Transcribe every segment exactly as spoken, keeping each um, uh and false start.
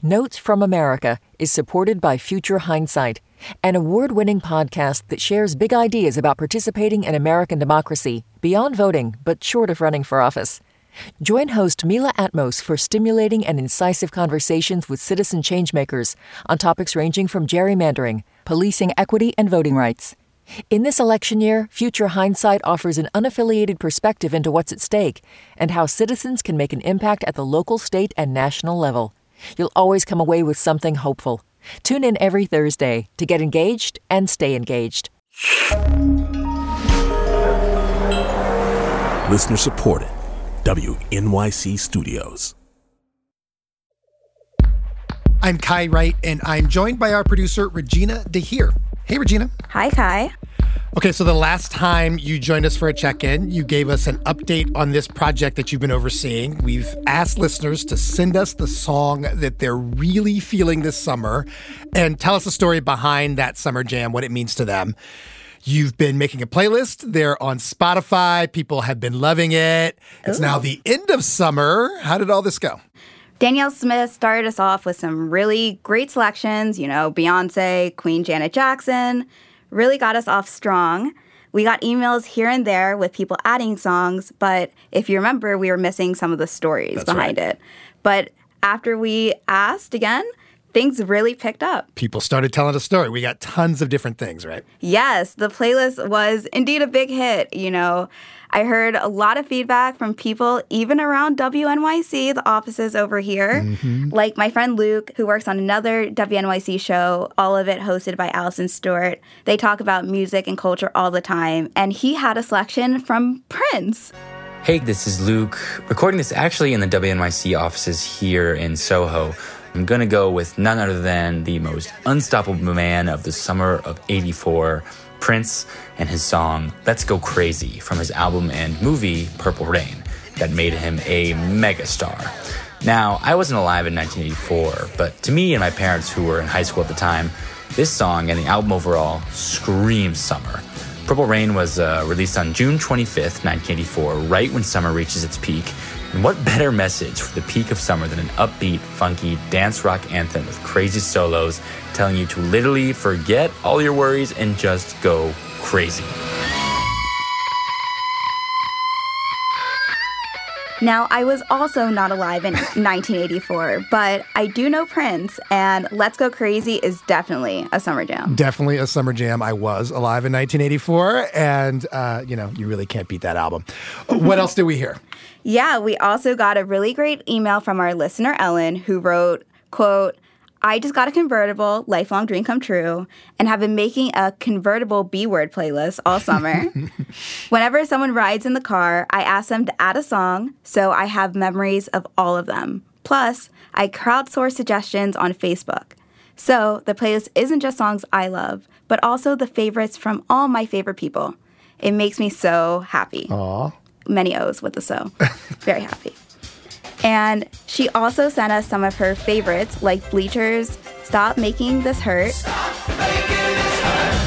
Notes from America is supported by Future Hindsight, an award-winning podcast that shares big ideas about participating in American democracy, beyond voting, but short of running for office. Join host Mila Atmos for stimulating and incisive conversations with citizen changemakers on topics ranging from gerrymandering, policing equity, and voting rights. In this election year, Future Hindsight offers an unaffiliated perspective into what's at stake and how citizens can make an impact at the local, state, and national level. You'll always come away with something hopeful. Tune in every Thursday to get engaged and stay engaged. Listener supported. W N Y C Studios. I'm Kai Wright, and I'm joined by our producer, Regina DeHeer. Hey, Regina. Hi, Kai. Okay, so the last time you joined us for a check-in, you gave us an update on this project that you've been overseeing. We've asked listeners to send us the song that they're really feeling this summer and tell us the story behind that summer jam, what it means to them. You've been making a playlist. They're on Spotify. People have been loving it. It's Ooh. Now the end of summer. How did all this go? Danielle Smith started us off with some really great selections. You know, Beyonce, Queen Janet Jackson. Really got us off strong. We got emails here and there with people adding songs, but if you remember, we were missing some of the stories That's behind right. it. But after we asked again, things really picked up. People started telling a story. We got tons of different things, right? Yes, the playlist was indeed a big hit. You know, I heard a lot of feedback from people even around W N Y C, the offices over here. Mm-hmm. Like my friend Luke, who works on another W N Y C show, all of it hosted by Allison Stewart. They talk about music and culture all the time, and he had a selection from Prince. Hey, this is Luke, recording this actually in the W N Y C offices here in Soho. I'm going to go with none other than the most unstoppable man of the summer of eighty-four, Prince, and his song Let's Go Crazy from his album and movie Purple Rain that made him a megastar. Now, I wasn't alive in nineteen eighty-four, but to me and my parents who were in high school at the time, this song and the album overall screams summer. Purple Rain was uh, released on June twenty-fifth, nineteen eighty-four, right when summer reaches its peak. And what better message for the peak of summer than an upbeat, funky, dance rock anthem with crazy solos telling you to literally forget all your worries and just go crazy. Now, I was also not alive in nineteen eighty-four, but I do know Prince, and Let's Go Crazy is definitely a summer jam. Definitely a summer jam. I was alive in nineteen eighty-four, and, uh, you know, you really can't beat that album. What else did we hear? Yeah, we also got a really great email from our listener, Ellen, who wrote, quote, I just got a convertible, lifelong dream come true, and have been making a convertible B-word playlist all summer. Whenever someone rides in the car, I ask them to add a song, so I have memories of all of them. Plus, I crowdsource suggestions on Facebook. So the playlist isn't just songs I love, but also the favorites from all my favorite people. It makes me so happy. Aww. Many O's with the so. Very happy. And she also sent us some of her favorites, like Bleacher's Stop Making This Hurt, Making This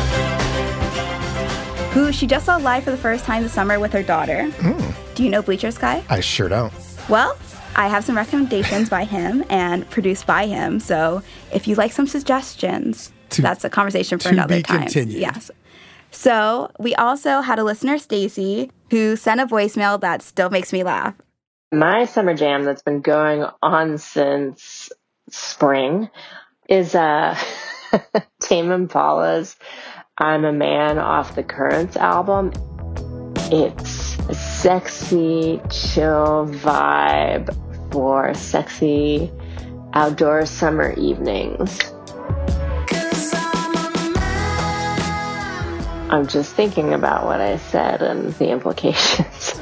Hurt, who she just saw live for the first time this summer with her daughter. Mm. Do you know Bleacher's Sky? I sure don't. Well, I have some recommendations by him and produced by him. So if you like some suggestions, to, that's a conversation for another be time. Continued. Yes. So we also had a listener, Stacy, who sent a voicemail that still makes me laugh. My summer jam that's been going on since spring is uh, Tame Impala's I'm a Man off the Currents album. It's a sexy, chill vibe for sexy outdoor summer evenings. I'm just thinking about what I said and the implications.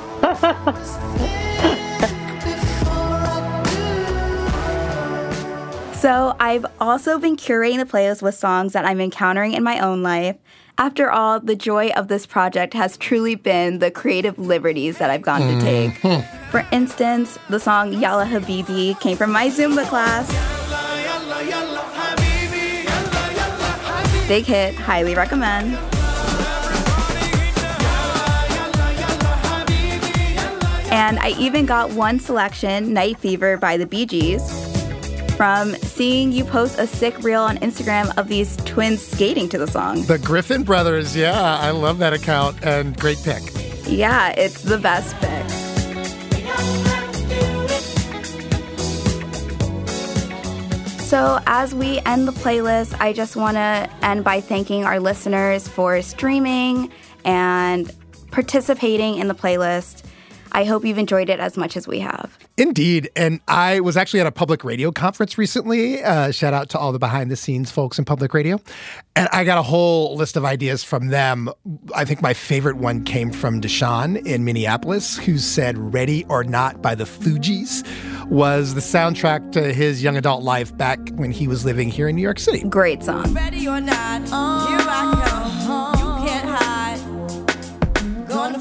So I've also been curating the playlist with songs that I'm encountering in my own life. After all, the joy of this project has truly been the creative liberties that I've gotten to take. Mm-hmm. For instance, the song Yalla Habibi came from my Zumba class. Big hit, highly recommend. And I even got one selection, Night Fever by the Bee Gees, from seeing you post a sick reel on Instagram of these twins skating to the song. The Griffin Brothers, yeah, I love that account, and great pick. Yeah, it's the best pick. So as we end the playlist, I just want to end by thanking our listeners for streaming and participating in the playlist. I hope you've enjoyed it as much as we have. Indeed. And I was actually at a public radio conference recently. Uh, shout out to all the behind the scenes folks in public radio. And I got a whole list of ideas from them. I think my favorite one came from Deshaun in Minneapolis, who said Ready or Not by the Fugees was the soundtrack to his young adult life back when he was living here in New York City. Great song. Ready or not, uh, here I come. You can't hide. Gonna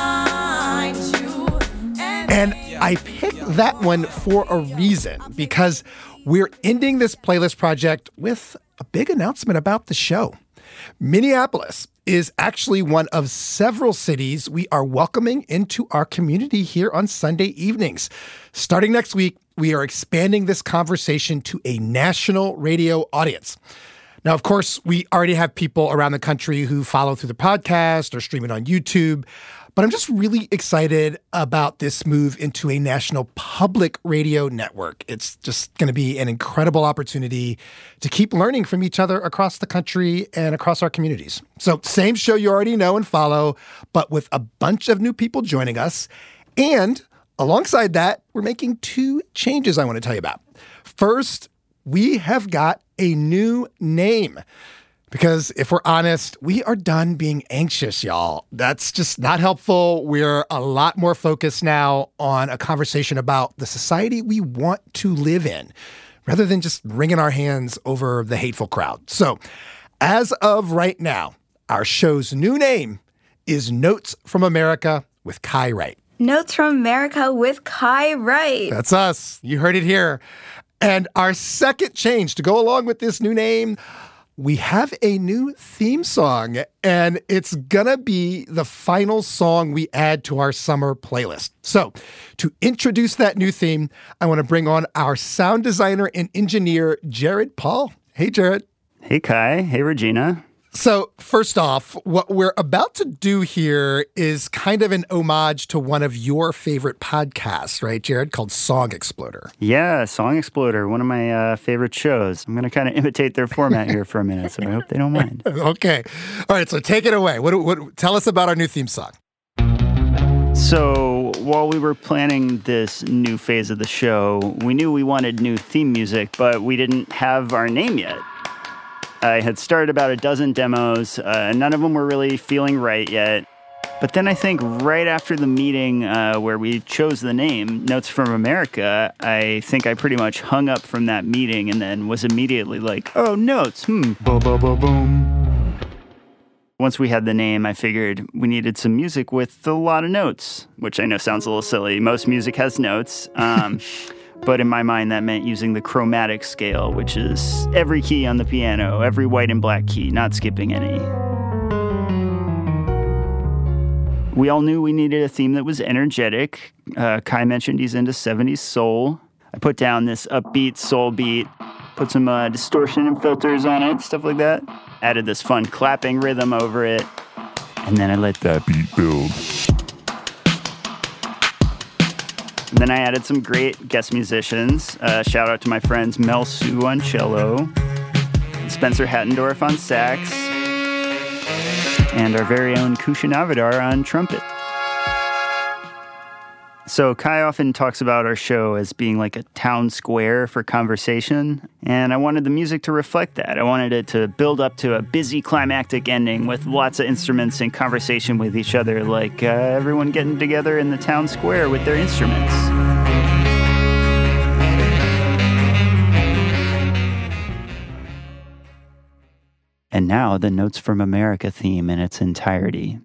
find you. And, and I picked that one for a reason, because we're ending this playlist project with a big announcement about the show. Minneapolis is actually one of several cities we are welcoming into our community here on Sunday evenings. Starting next week, we are expanding this conversation to a national radio audience. Now, of course, we already have people around the country who follow through the podcast or stream it on YouTube. But I'm just really excited about this move into a national public radio network. It's just going to be an incredible opportunity to keep learning from each other across the country and across our communities. So same show you already know and follow, but with a bunch of new people joining us. And alongside that, we're making two changes I want to tell you about. First, we have got a new name. Because if we're honest, we are done being anxious, y'all. That's just not helpful. We're a lot more focused now on a conversation about the society we want to live in, rather than just wringing our hands over the hateful crowd. So, as of right now, our show's new name is Notes from America with Kai Wright. Notes from America with Kai Wright. That's us. You heard it here. And our second change to go along with this new name, we have a new theme song, and it's gonna be the final song we add to our summer playlist. So, to introduce that new theme, I want to bring on our sound designer and engineer, Jared Paul. Hey, Jared. Hey, Kai. Hey, Regina. So, first off, what we're about to do here is kind of an homage to one of your favorite podcasts, right, Jared, called Song Exploder. Yeah, Song Exploder, one of my uh, favorite shows. I'm going to kind of imitate their format here for a minute, so I hope they don't mind. Okay. All right, so take it away. What, what, tell us about our new theme song. So, while we were planning this new phase of the show, we knew we wanted new theme music, but we didn't have our name yet. I had started about a dozen demos, uh, and none of them were really feeling right yet. But then I think right after the meeting uh, where we chose the name, Notes from America, I think I pretty much hung up from that meeting and then was immediately like, oh, notes, hmm, boom, boom, boom, boom. Once we had the name, I figured we needed some music with a lot of notes, which I know sounds a little silly. Most music has notes. Um, But in my mind, that meant using the chromatic scale, which is every key on the piano, every white and black key, not skipping any. We all knew we needed a theme that was energetic. Uh, Kai mentioned he's into seventies soul. I put down this upbeat soul beat, put some uh, distortion and filters on it, stuff like that. Added this fun clapping rhythm over it. And then I let that beat build. And then I added some great guest musicians. Uh, shout out to my friends Mel Sue on cello, Spencer Hattendorf on sax, and our very own Kushan Avidar on trumpet. So Kai often talks about our show as being like a town square for conversation, and I wanted the music to reflect that. I wanted it to build up to a busy climactic ending with lots of instruments in conversation with each other, like uh, everyone getting together in the town square with their instruments. And now the Notes from America theme in its entirety.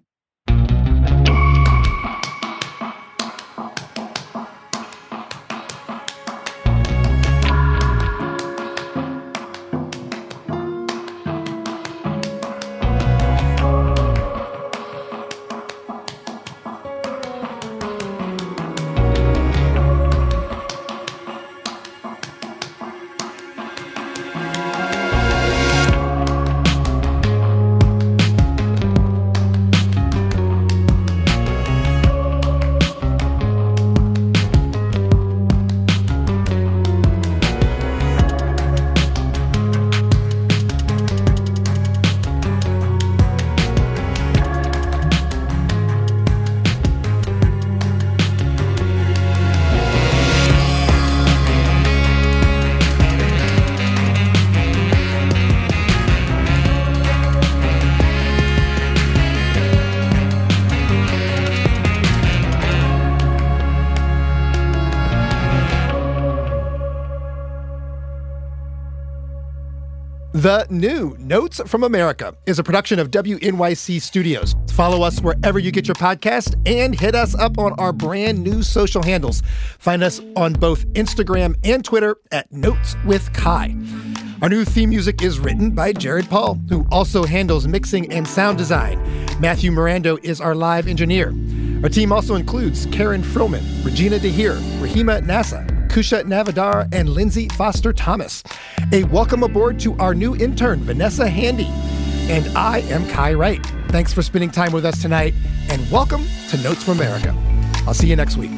The new Notes from America is a production of W N Y C Studios. Follow us wherever you get your podcast and hit us up on our brand new social handles. Find us on both Instagram and Twitter at Notes with Kai. Our new theme music is written by Jared Paul, who also handles mixing and sound design. Matthew Mirando is our live engineer. Our team also includes Karen Froman, Regina DeHeer, Rahima Nassa, Kusha Navadar, and Lindsay Foster Thomas. A welcome aboard to our new intern, Vanessa Handy. And I am Kai Wright. Thanks for spending time with us tonight, and welcome to Notes from America. I'll see you next week.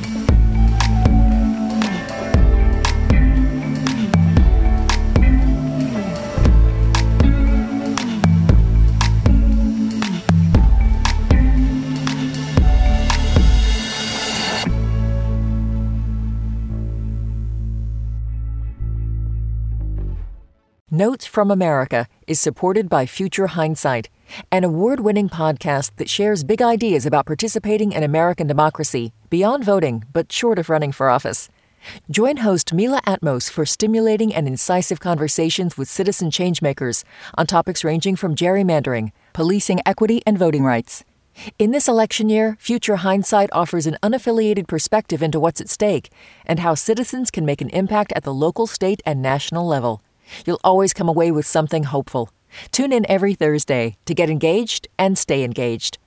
Notes from America is supported by Future Hindsight, an award-winning podcast that shares big ideas about participating in American democracy beyond voting, but short of running for office. Join host Mila Atmos for stimulating and incisive conversations with citizen changemakers on topics ranging from gerrymandering, policing equity, and voting rights. In this election year, Future Hindsight offers an unaffiliated perspective into what's at stake and how citizens can make an impact at the local, state, and national level. You'll always come away with something hopeful. Tune in every Thursday to get engaged and stay engaged.